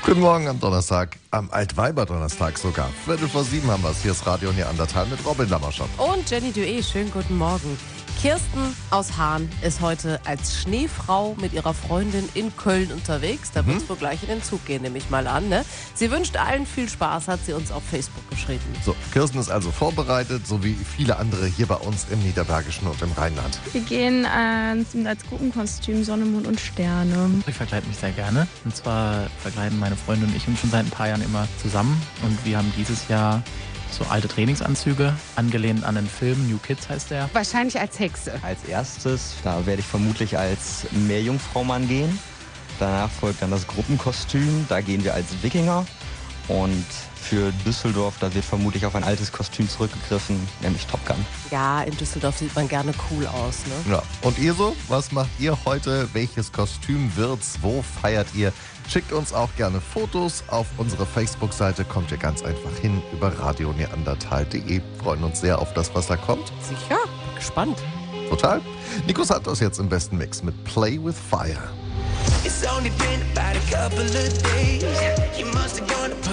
Guten Morgen am Donnerstag, am Altweiber-Donnerstag sogar. 6:45 haben wir es. Hier ist Radio Neandertal mit Robin Lammerschott. Und Jenny Duet, schönen guten Morgen. Kirsten aus Hahn ist heute als Schneefrau mit ihrer Freundin in Köln unterwegs. Da wird es wohl gleich in den Zug gehen, nehme ich mal an. Ne? Sie wünscht allen viel Spaß, hat sie uns auf Facebook geschrieben. So, Kirsten ist also vorbereitet, so wie viele andere hier bei uns im Niederbergischen und im Rheinland. Wir gehen als Gruppenkostüm Sonne, Mond und Sterne. Ich verkleide mich sehr gerne. Und zwar verkleiden meine Freunde und ich uns schon seit ein paar Jahren immer zusammen. Und wir haben dieses Jahr so alte Trainingsanzüge, angelehnt an den Film, New Kids heißt der. Wahrscheinlich als Hexe. Als erstes, da werde ich vermutlich als Meerjungfraumann gehen. Danach folgt dann das Gruppenkostüm, da gehen wir als Wikinger. Und für Düsseldorf, da wird vermutlich auf ein altes Kostüm zurückgegriffen, nämlich Top Gun. Ja, in Düsseldorf sieht man gerne cool aus. Ne? Ja. Und ihr so? Was macht ihr heute? Welches Kostüm wird's? Wo feiert ihr? Schickt uns auch gerne Fotos. Auf unsere Facebook-Seite kommt ihr ganz einfach hin über radioneandertal.de. Freuen uns sehr auf das, was da kommt. Sicher? Gespannt. Total. Nico Santos jetzt im besten Mix mit Play with Fire. It's only been about a couple of days. You must have gone to